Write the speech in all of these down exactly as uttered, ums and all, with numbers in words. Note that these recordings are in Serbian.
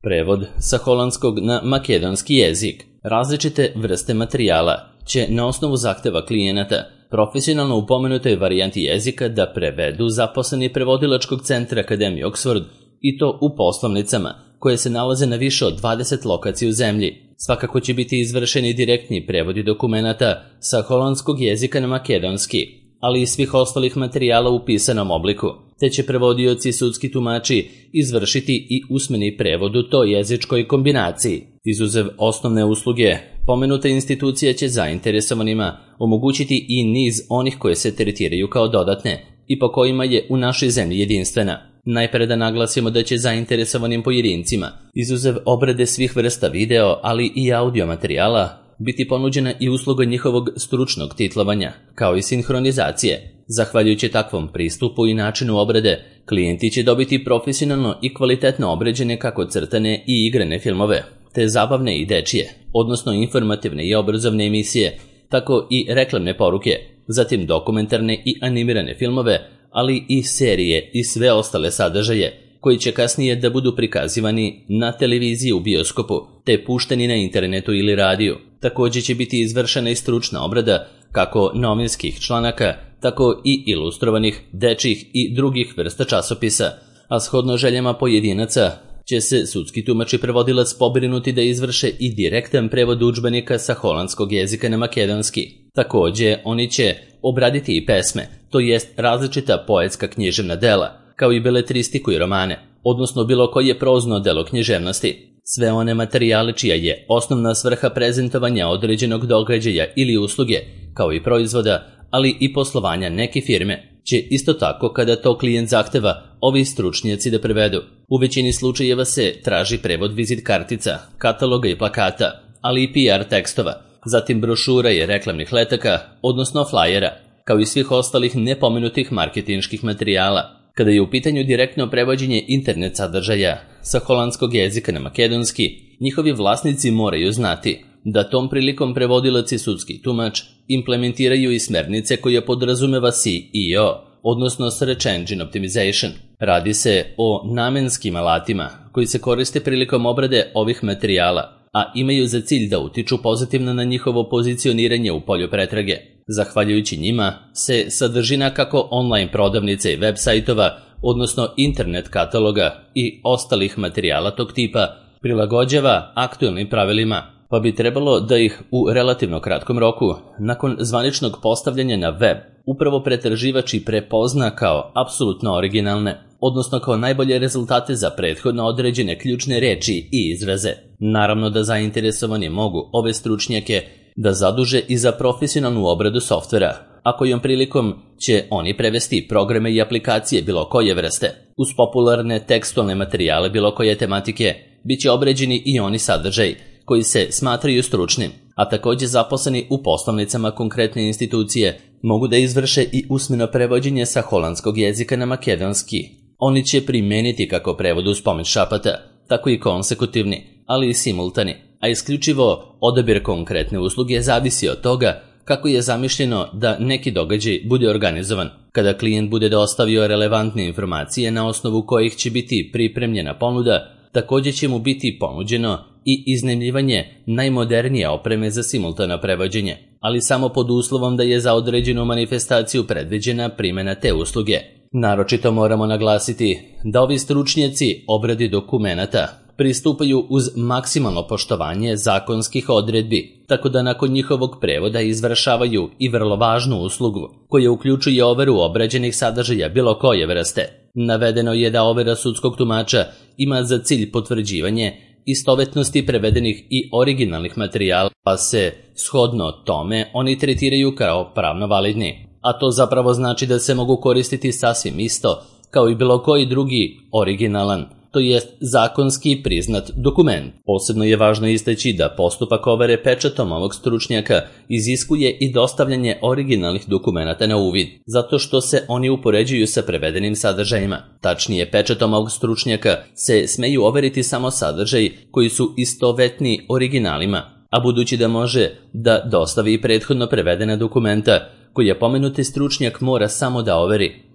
Prevod sa holandskog na makedonski jezik. Različite vrste materijala će na osnovu zahteva klijenata profesionalno u pomenutoj varijanti jezika da prevedu zaposleni prevodilačkog centra Akademije Oxford i to u poslovnicama koje se nalaze na više od dvadeset lokacija u zemlji. Svakako će biti izvršeni direktni prevodi dokumenata sa holandskog jezika na makedonski, ali i svih ostalih materijala u pisanom obliku, te će prevodioci i sudski tumači izvršiti i usmeni prevod u toj jezičkoj kombinaciji. Izuzev osnovne usluge, pomenuta institucija će zainteresovanima omogućiti i niz onih koje se tretiraju kao dodatne i po kojima je u našoj zemlji jedinstvena. Najpre da naglasimo da će zainteresovanim pojedincima, izuzev obrade svih vrsta video, ali i audio materijala, biti ponuđena i usluga njihovog stručnog titlovanja, kao i sinhronizacije. Zahvaljujući takvom pristupu i načinu obrade, klijenti će dobiti profesionalno i kvalitetno obrađene kako crtane i igrane filmove, te zabavne i dečije, odnosno informativne i obrazovne emisije, tako i reklamne poruke, zatim dokumentarne i animirane filmove, ali i serije i sve ostale sadržaje, koji će kasnije da budu prikazivani na televiziji u bioskopu, te pušteni na internetu ili radiju. Također će biti izvršena i stručna obrada kako novinskih članaka, tako i ilustrovanih, dečjih i drugih vrsta časopisa, a shodno željama pojedinaca će se sudski tumač i prevodilac pobrinuti da izvrše i direktan prevod udžbenika sa holandskog jezika na makedonski. Također, oni će obraditi i pesme, to jest različita poetska književna dela, kao i beletristiku i romane, odnosno bilo koje prozno delo književnosti. Sve one materijale čija je osnovna svrha prezentovanja određenog događaja ili usluge, kao i proizvoda, ali i poslovanja neke firme, će isto tako kada to klijent zahteva ovi stručnjaci da prevedu. U većini slučajeva se traži prevod vizit kartica, kataloga i plakata, ali i P R tekstova, zatim brošura i reklamnih letaka, odnosno flajera, kao i svih ostalih nepomenutih marketinških materijala. Kada je u pitanju direktno prevođenje internet sadržaja sa holandskog jezika na makedonski, njihovi vlasnici moraju znati da tom prilikom prevodilac i sudski tumač implementiraju i smernice koje podrazumeva S E O, odnosno Search Engine Optimization. Radi se o namenskim alatima koji se koriste prilikom obrade ovih materijala, a imaju za cilj da utiču pozitivno na njihovo pozicioniranje u polju pretrage. Zahvaljujući njima se sadržina kako online prodavnice i web sajtova, odnosno internet kataloga i ostalih materijala tog tipa, prilagođava aktualnim pravilima, pa bi trebalo da ih u relativno kratkom roku, nakon zvaničnog postavljanja na web, upravo pretraživač i prepozna kao apsolutno originalne, odnosno kao najbolje rezultate za prethodno određene ključne reči i izraze. Naravno da zainteresovani mogu ove stručnjake da zaduže i za profesionalnu obradu softvera, a kojom prilikom će oni prevesti programe i aplikacije bilo koje vrste. Uz popularne tekstualne materijale bilo koje tematike, bit će obrađeni i oni sadržaj koji se smatraju stručnim, a također zaposleni u poslovnicama konkretne institucije mogu da izvrše i usmeno prevođenje sa holandskog jezika na makedonski. Oni će primeniti kako prevod uz pomoć šapata, tako i konsekutivni, ali i simultani, a isključivo odabir konkretne usluge zavisi od toga kako je zamišljeno da neki događaj bude organizovan. Kada klijent bude dostavio relevantne informacije na osnovu kojih će biti pripremljena ponuda, također će mu biti ponuđeno i iznajmljivanje najmodernije opreme za simultano prevođenje, ali samo pod uslovom da je za određenu manifestaciju predviđena primjena te usluge. Naročito moramo naglasiti da ovi stručnjaci obradi dokumenata pristupaju uz maksimalno poštovanje zakonskih odredbi, tako da nakon njihovog prevoda izvršavaju i vrlo važnu uslugu, koja uključuje overu obrađenih sadržaja bilo koje vrste. Navedeno je da overa sudskog tumača ima za cilj potvrđivanje istovetnosti prevedenih i originalnih materijala, pa se, shodno tome, oni tretiraju kao pravno validni. A to zapravo znači da se mogu koristiti sasvim isto, kao i bilo koji drugi originalan, to jest zakonski priznat dokument. Posebno je važno istaći da postupak overe pečatom ovog stručnjaka iziskuje i dostavljanje originalnih dokumenata na uvid, zato što se oni upoređuju sa prevedenim sadržajima. Tačnije, pečatom ovog stručnjaka se smeju overiti samo sadržaj koji su istovetni originalima, a budući da može da dostavi prethodno prevedena dokumenta, koje pomenuti stručnjak mora samo da overi,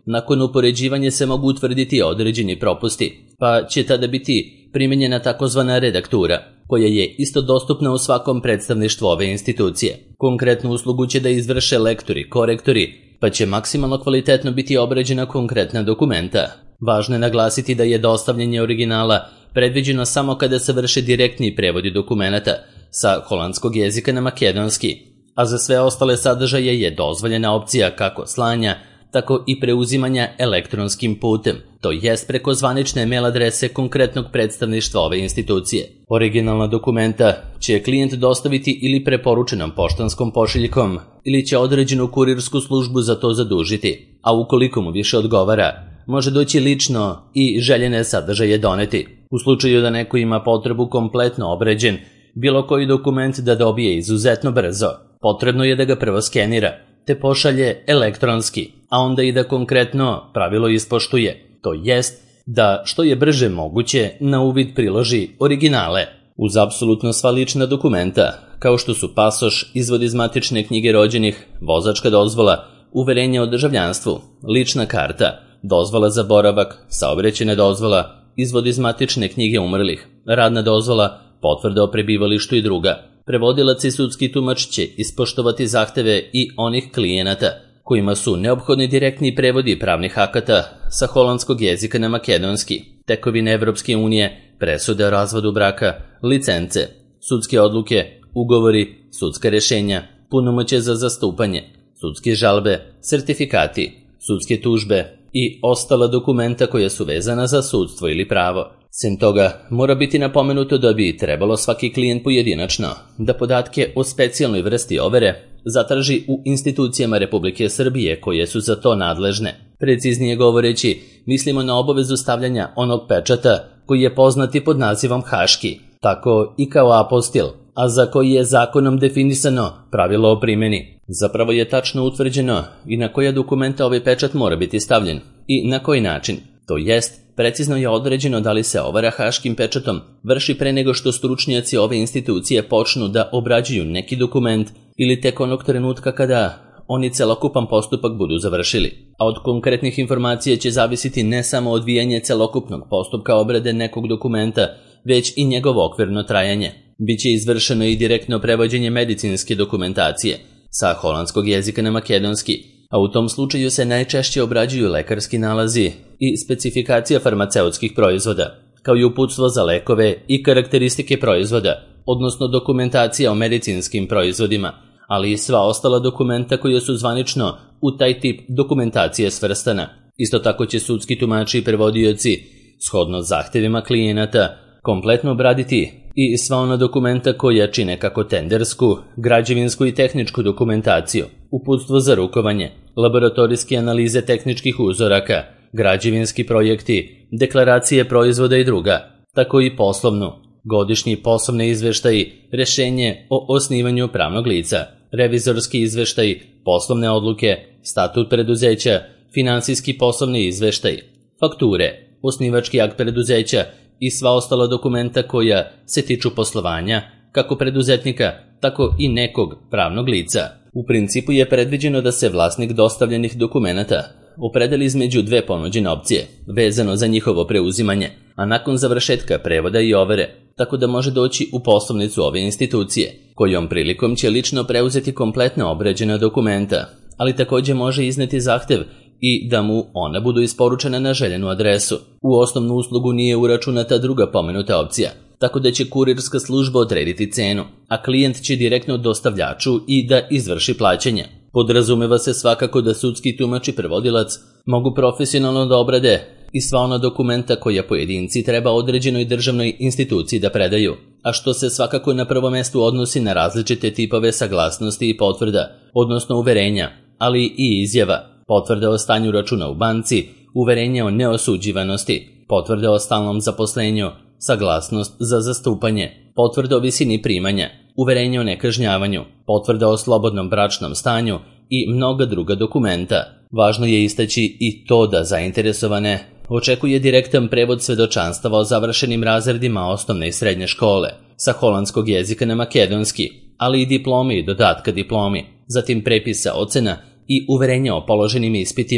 Nakon upoređivanja se mogu utvrditi određeni propusti, pa će tada biti primijenjena takozvana redaktura, koja je isto dostupna u svakom predstavništvu ove institucije. Konkretnu uslugu će da izvrše lektori, korektori, pa će maksimalno kvalitetno biti obrađena konkretna dokumenta. Važno je naglasiti da je dostavljanje originala predviđeno samo kada se vrše direktni prevodi dokumenata sa holandskog jezika na makedonski, a za sve ostale sadržaje je dozvoljena opcija kako slanja, tako i preuzimanja elektronskim putem, to jest preko zvanične mail adrese konkretnog predstavništva ove institucije. Originalna dokumenta će klijent dostaviti ili preporučenom poštanskom pošiljkom ili će određenu kurirsku službu za to zadužiti, a ukoliko mu više odgovara, može doći lično i željene sadržaje doneti. U slučaju da neko ima potrebu kompletno obrađen bilo koji dokument da dobije izuzetno brzo, potrebno je da ga prvo skenira, te pošalje elektronski, a onda i da konkretno pravilo ispoštuje, to jest da što je brže moguće na uvid priloži originale. Uz apsolutno sva lična dokumenta, kao što su pasoš, izvod iz matične knjige rođenih, vozačka dozvola, uverenje o državljanstvu, lična karta, dozvola za boravak, saobraćajna dozvola, izvod iz matične knjige umrlih, radna dozvola, potvrda o prebivalištu i druga. Prevodilac i sudski tumač će ispoštovati zahteve i onih klijenata kojima su neophodni direktni prevodi pravnih akata sa holandskog jezika na makedonski, tekovine Evropske unije, presude o razvodu braka, licence, sudske odluke, ugovori, sudska rešenja, punomoćje za zastupanje, sudske žalbe, sertifikati, sudske tužbe i ostala dokumenta koja su vezana za sudstvo ili pravo. Sem toga, mora biti napomenuto da bi trebalo svaki klijent pojedinačno da podatke o specijalnoj vrsti overe zatraži u institucijama Republike Srbije koje su za to nadležne. Preciznije govoreći, mislimo na obavezu stavljanja onog pečata koji je poznati pod nazivom haški, tako i kao apostil, a za koji je zakonom definisano pravilo o primjeni. Zapravo je tačno utvrđeno i na koja dokumenta ovaj pečat mora biti stavljen i na koji način. To jest, precizno je određeno da li se overa haškim pečatom vrši pre nego što stručnjaci ove institucije počnu da obrađuju neki dokument ili tek onog trenutka kada oni celokupan postupak budu završili. A od konkretnih informacija će zavisiti ne samo odvijanje celokupnog postupka obrade nekog dokumenta, već i njegovo okvirno trajanje. Biće izvršeno i direktno prevođenje medicinske dokumentacije sa holandskog jezika na makedonski, a u tom slučaju se najčešće obrađuju lekarski nalazi i specifikacija farmaceutskih proizvoda, kao i uputstvo za lekove i karakteristike proizvoda, odnosno dokumentacija o medicinskim proizvodima, ali i sva ostala dokumenta koja su zvanično u taj tip dokumentacije svrstana. Isto tako će sudski tumači i prevodioci, shodno zahtevima klijenata, kompletno obraditi i sva ona dokumenta koja čine kako tendersku, građevinsku i tehničku dokumentaciju, uputstvo za rukovanje, laboratorijske analize tehničkih uzoraka, građevinski projekti, deklaracije proizvoda i druga, tako i poslovnu, godišnji poslovne izveštaji, rešenje o osnivanju pravnog lica, revizorski izveštaj, poslovne odluke, statut preduzeća, finansijski poslovni izveštaj, fakture, osnivački akt preduzeća i sva ostala dokumenta koja se tiču poslovanja, kako preduzetnika, tako i nekog pravnog lica. U principu je predviđeno da se vlasnik dostavljenih dokumenata opredeli između dve ponuđene opcije, vezano za njihovo preuzimanje, a nakon završetka prevoda i overe, tako da može doći u poslovnicu ove institucije, kojom prilikom će lično preuzeti kompletno obrađena dokumenta, ali također može izneti zahtev i da mu ona budu isporučena na željenu adresu. U osnovnu uslugu nije uračunata druga pomenuta opcija, tako da će kurirska služba odrediti cenu, a klijent će direktno dostavljaču i da izvrši plaćanje. Podrazumeva se svakako da sudski tumač i prevodilac mogu profesionalno da obrade i sva ona dokumenta koja pojedinci treba određenoj državnoj instituciji da predaju, a što se svakako na prvo mestu odnosi na različite tipove saglasnosti i potvrda, odnosno uverenja, ali i izjava, potvrda o stanju računa u banci, uverenje o neosuđivanosti, potvrda o stalnom zaposlenju, saglasnost za zastupanje, potvrda o visini primanja, uverenje o nekažnjavanju, potvrda o slobodnom bračnom stanju i mnoga druga dokumenta. Važno je istaći i to da zainteresovane očekuje direktan prevod svedočanstava o završenim razredima osnovne i srednje škole sa holandskog jezika na makedonski, ali i diplomi i dodatka diplomi, zatim prepisa ocena i uverenja o položenim ispitima,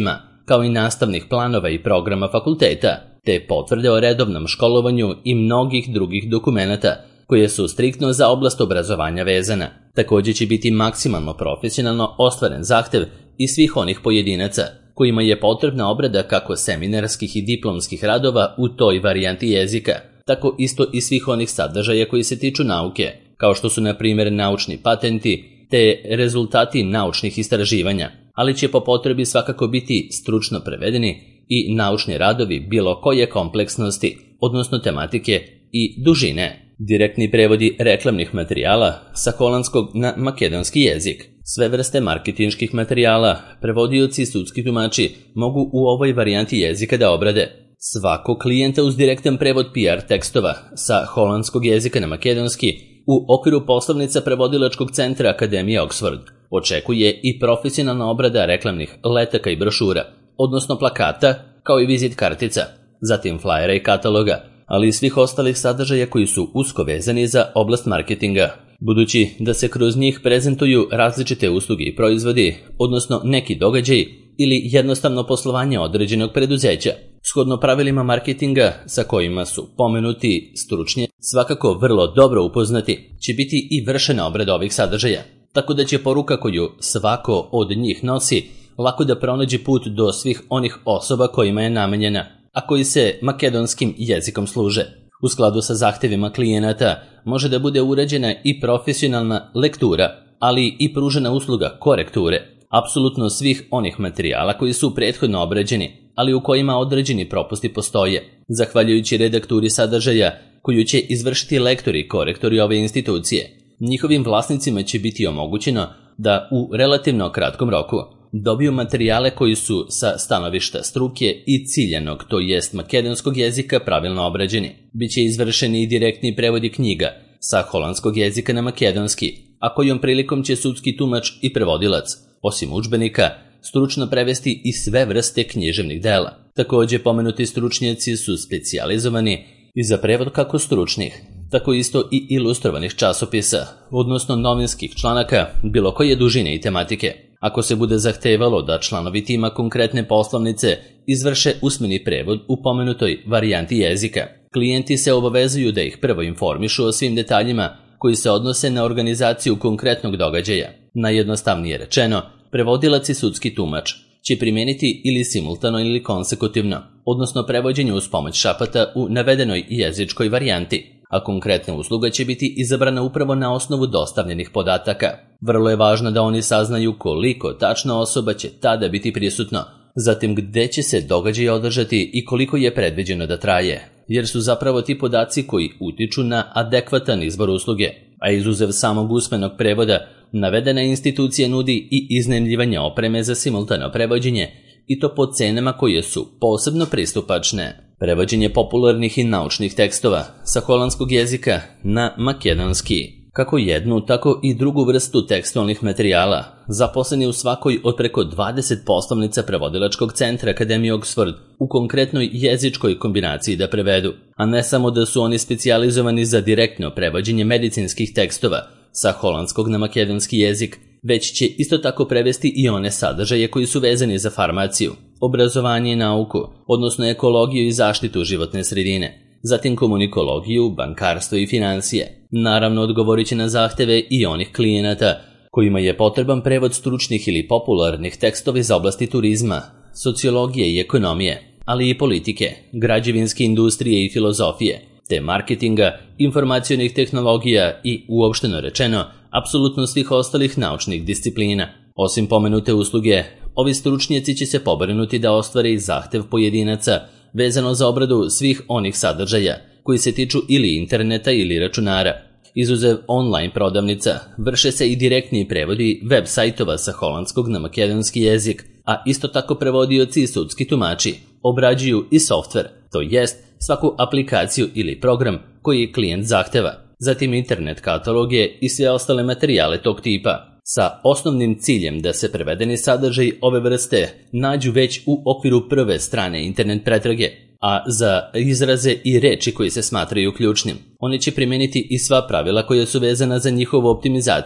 kao i nastavnih planova i programa fakulteta, te potvrde o redovnom školovanju i mnogih drugih dokumenata koje su striktno za oblast obrazovanja vezana. Također će biti maksimalno profesionalno ostvaren zahtev i svih onih pojedinaca kojima je potrebna obrada kako seminarskih i diplomskih radova u toj varijanti jezika, tako isto i svih onih sadržaja koji se tiču nauke, kao što su na primjer naučni patenti te rezultati naučnih istraživanja, ali će po potrebi svakako biti stručno prevedeni i naučni radovi bilo koje kompleksnosti, odnosno tematike i dužine. Direktni prevodi reklamnih materijala sa holandskog na makedonski jezik. Sve vrste marketinških materijala prevodioci i sudski tumači mogu u ovoj varijanti jezika da obrade. Svako klijenta uz direktan prevod P R tekstova sa holandskog jezika na makedonski u okviru poslovnica prevodilačkog centra Akademije Oxford očekuje i profesionalna obrada reklamnih letaka i brošura, odnosno plakata, kao i vizit kartica, zatim flajera i kataloga, ali i svih ostalih sadržaja koji su usko vezani za oblast marketinga, budući da se kroz njih prezentuju različite usluge i proizvodi, odnosno neki događaj ili jednostavno poslovanje određenog preduzeća. Shodno pravilima marketinga sa kojima su pomenuti stručnje svakako vrlo dobro upoznati, će biti i vršena obrada ovih sadržaja, tako da će poruka koju svako od njih nosi lako da pronađe put do svih onih osoba kojima je namenjena, a koji se makedonskim jezikom služe. U skladu sa zahtevima klijenata može da bude urađena i profesionalna lektura, ali i pružena usluga korekture apsolutno svih onih materijala koji su prethodno obrađeni, ali u kojima određeni propusti postoje. Zahvaljujući redakturi sadržaja koju će izvršiti lektori i korektori ove institucije, njihovim vlasnicima će biti omogućeno da u relativno kratkom roku dobiju materijale koji su sa stanovišta struke i ciljanog, to jest makedonskog jezika, pravilno obrađeni. Biće izvršeni i direktni prevodi knjiga sa holandskog jezika na makedonski, a kojom prilikom će sudski tumač i prevodilac, osim udžbenika, stručno prevesti i sve vrste književnih dela. Također pomenuti stručnjaci su specijalizovani i za prevod kako stručnih, tako isto i ilustrovanih časopisa, odnosno novinskih članaka bilo koje dužine i tematike. Ako se bude zahtevalo da članovi tima konkretne poslovnice izvrše usmeni prevod u pomenutoj varijanti jezika, klijenti se obavezuju da ih prvo informišu o svim detaljima koji se odnose na organizaciju konkretnog događaja. Najjednostavnije rečeno, prevodilac i sudski tumač će primijeniti ili simultano ili konsekutivno, odnosno prevođenje uz pomoć šapata u navedenoj jezičkoj varijanti, a konkretna usluga će biti izabrana upravo na osnovu dostavljenih podataka. Vrlo je važno da oni saznaju koliko tačno osoba će tada biti prisutno, zatim gde će se događaj održati i koliko je predviđeno da traje, jer su zapravo ti podaci koji utiču na adekvatan izbor usluge, a izuzev samog usmenog prevoda, navedena institucija nudi i iznajmljivanje opreme za simultano prevođenje, i to po cenama koje su posebno pristupačne. Prevođenje popularnih i naučnih tekstova sa holandskog jezika na makedonski. Kako jednu, tako i drugu vrstu tekstualnih materijala zaposleni u svakoj od preko dvadeset poslovnica prevodilačkog centra Akademije Oxford u konkretnoj jezičkoj kombinaciji da prevedu, a ne samo da su oni specijalizovani za direktno prevođenje medicinskih tekstova sa holandskog na makedonski jezik, već će isto tako prevesti i one sadržaje koji su vezani za farmaciju, obrazovanje i nauku, odnosno ekologiju i zaštitu životne sredine, zatim komunikologiju, bankarstvo i financije. Naravno, odgovorit će na zahteve i onih klijenata kojima je potreban prevod stručnih ili popularnih tekstova iz oblasti turizma, sociologije i ekonomije, ali i politike, građevinske industrije i filozofije, te marketinga, informacionih tehnologija i, uopšteno rečeno, apsolutno svih ostalih naučnih disciplina. Osim pomenute usluge, ovi stručnjaci će se pobrinuti da ostvare i zahtev pojedinaca vezano za obradu svih onih sadržaja koji se tiču ili interneta ili računara. Izuzev online prodavnica, vrše se i direktni prevodi web sajtova sa holandskog na makedonski jezik, a isto tako prevodioci i sudski tumači obrađuju i softver, to jest svaku aplikaciju ili program koji klijent zahteva, zatim internet kataloge i sve ostale materijale tog tipa, sa osnovnim ciljem da se prevedeni sadržaj ove vrste nađu već u okviru prve strane internet pretrage, a za izraze i reči koji se smatraju ključnim, oni će primijeniti i sva pravila koja su vezana za njihovu optimizaciju.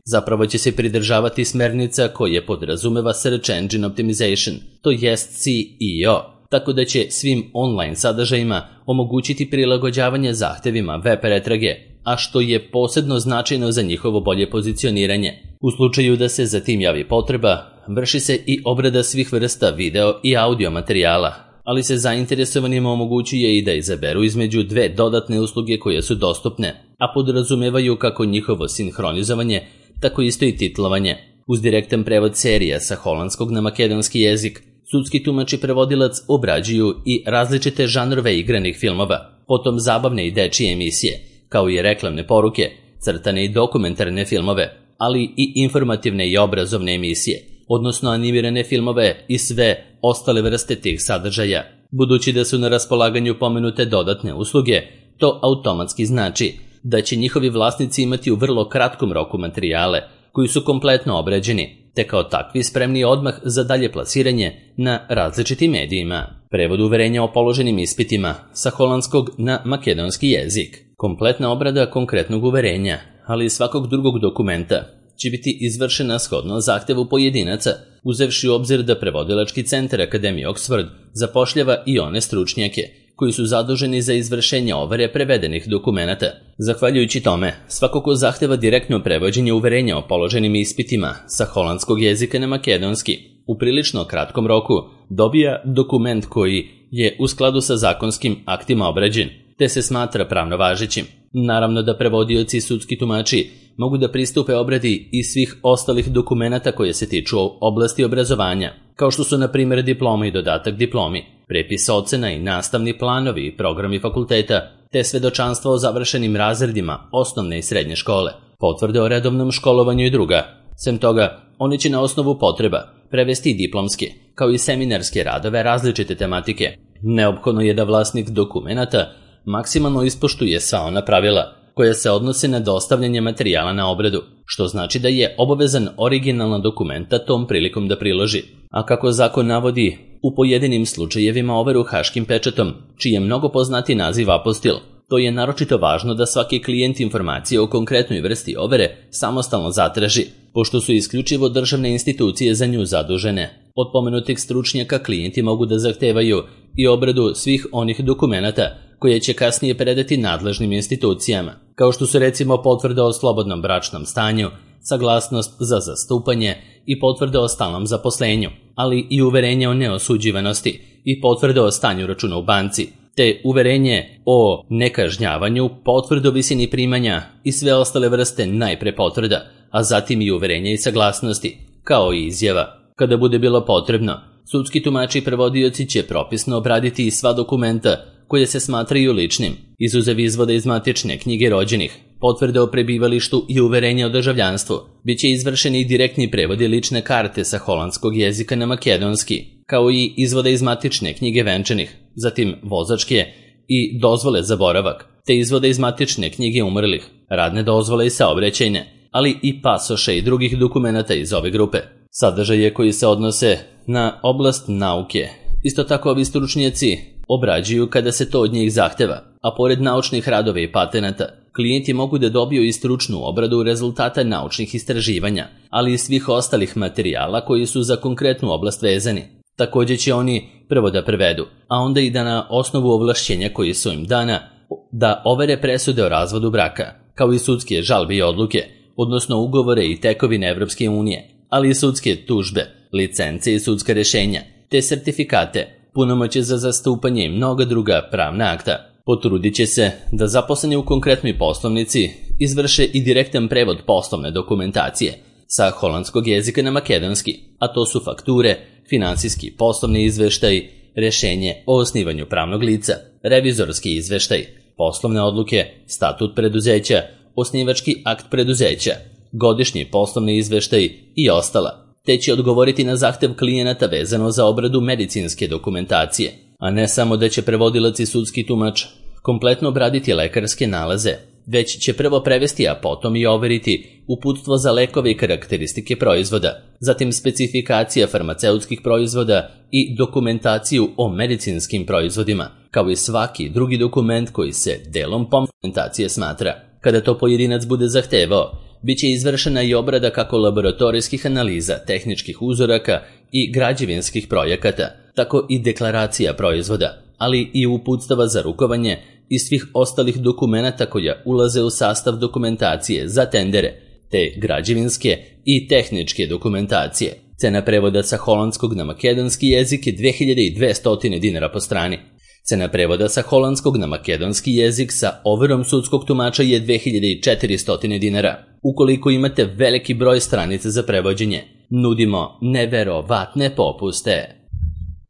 Zapravo će se pridržavati smernica koje podrazumeva Search Engine Optimization, to jest S E O, tako da će svim online sadržajima omogućiti prilagođavanje zahtevima web pretrage, a što je posebno značajno za njihovo bolje pozicioniranje. U slučaju da se za tim javi potreba, vrši se i obrada svih vrsta video i audio materijala, ali se zainteresovanima omogućuje i da izaberu između dve dodatne usluge koje su dostupne, a podrazumevaju kako njihovo sinhronizovanje, tako isto i titlovanje. Uz direktan prevod serija sa holandskog na makedonski jezik, sudski tumač i prevodilac obrađuju i različite žanrove igranih filmova, potom zabavne i dečije emisije, kao i reklamne poruke, crtane i dokumentarne filmove, ali i informativne i obrazovne emisije, odnosno animirane filmove i sve ostale vrste tih sadržaja. Budući da su na raspolaganju pomenute dodatne usluge, to automatski znači da će njihovi vlasnici imati u vrlo kratkom roku materijale koji su kompletno obrađeni, te kao takvi spremni odmah za dalje plasiranje na različitim medijima. Prevod uverenja o položenim ispitima sa holandskog na makedonski jezik. Kompletna obrada konkretnog uverenja, ali i svakog drugog dokumenta, će biti izvršena shodno zahtevu pojedinaca, uzevši u obzir da prevodilački centar Akademije Oxford zapošljava i one stručnjake koji su zaduženi za izvršenje overe prevedenih dokumenata. Zahvaljujući tome, svako ko zahteva direktno prevođenje uverenja o položenim ispitima sa holandskog jezika na makedonski u prilično kratkom roku dobija dokument koji je u skladu sa zakonskim aktima obrađen, te se smatra pravno važećim. Naravno da prevodioci i sudski tumači mogu da pristupe obradi i svih ostalih dokumenata koje se tiču oblasti obrazovanja, kao što su na primjer diploma i dodatak diplomi, prepis ocena i nastavni planovi i programi fakulteta, te svedočanstva o završenim razredima osnovne i srednje škole, potvrde o redovnom školovanju i druga. Sem toga, oni će na osnovu potreba prevesti i diplomske, kao i seminarske radove različite tematike. Neophodno je da vlasnik dokumenata maksimalno ispoštuje sva ona pravila koja se odnose na dostavljanje materijala na obradu, što znači da je obavezan originalna dokumenta tom prilikom da priloži. A kako zakon navodi, u pojedinim slučajevima overu haškim pečatom, čiji je mnogo poznati naziv apostil, to je naročito važno da svaki klijent informacije o konkretnoj vrsti overe samostalno zatraži, pošto su isključivo državne institucije za nju zadužene. Od pomenutih stručnjaka klijenti mogu da zahtevaju i obradu svih onih dokumenata koje će kasnije predati nadležnim institucijama, kao što su recimo potvrda o slobodnom bračnom stanju, saglasnost za zastupanje i potvrda o stalnom zaposlenju, ali i uverenje o neosuđivanosti i potvrda o stanju računa u banci, te uverenje o nekažnjavanju, potvrdu o visini primanja i sve ostale vrste najpre potvrda, a zatim i uverenja i saglasnosti, kao i izjava. Kada bude bilo potrebno, sudski tumači i prevodioci će propisno obraditi i sva dokumenta koje se smatraju ličnim, izuzev izvoda iz matične knjige rođenih, potvrde o prebivalištu i uverenja o državljanstvu. Biće izvršeni i direktni prevodi lične karte sa holandskog jezika na makedonski, kao i izvoda iz matične knjige venčanih, zatim vozačke i dozvole za boravak, te izvoda iz matične knjige umrlih, radne dozvole i saobraćajne, ali i pasoše i drugih dokumenata iz ove grupe. Sadržaje koji se odnose na oblast nauke. Isto tako ovi stručnjaci obrađuju kada se to od njih zahteva, a pored naučnih radova i patenata, klijenti mogu da dobiju i stručnu obradu rezultata naučnih istraživanja, ali i svih ostalih materijala koji su za konkretnu oblast vezani. Također će oni prvo da prevedu, a onda i da na osnovu ovlašćenja koji su im dana, da overe presude o razvodu braka, kao i sudske žalbe i odluke, odnosno ugovore i tekovine Evropske unije, ali i sudske tužbe, licence i sudska rešenja, te sertifikate, punomoćje za zastupanje i mnoga druga pravna akta. Potrudit će se da zaposleni u konkretnoj poslovnici izvrše i direktan prevod poslovne dokumentacije sa holandskog jezika na makedonski, a to su fakture, finansijski poslovni izveštaj, rešenje o osnivanju pravnog lica, revizorski izveštaj, poslovne odluke, statut preduzeća, osnivački akt preduzeća, godišnji poslovni izveštaj i ostala, te će odgovoriti na zahtev klijenata vezano za obradu medicinske dokumentacije, a ne samo da će prevodilac i sudski tumač kompletno obraditi lekarske nalaze, već će prvo prevesti, a potom i overiti uputstvo za lekove i karakteristike proizvoda, zatim specifikacija farmaceutskih proizvoda i dokumentaciju o medicinskim proizvodima, kao i svaki drugi dokument koji se delom dokumentacije smatra. Kada to pojedinac bude zahtevao, bit će izvršena i obrada kako laboratorijskih analiza, tehničkih uzoraka i građevinskih projekata, tako i deklaracija proizvoda, ali i uputstava za rukovanje i svih ostalih dokumenata koja ulaze u sastav dokumentacije za tendere, te građevinske i tehničke dokumentacije. Cena prevoda sa holandskog na makedonski jezik je dve hiljade dvesta dinara po strani. Cena prevoda sa holandskog na makedonski jezik sa overom sudskog tumača je dve hiljade četiristo dinara. Ukoliko imate veliki broj stranica za prevođenje, nudimo neverovatne popuste.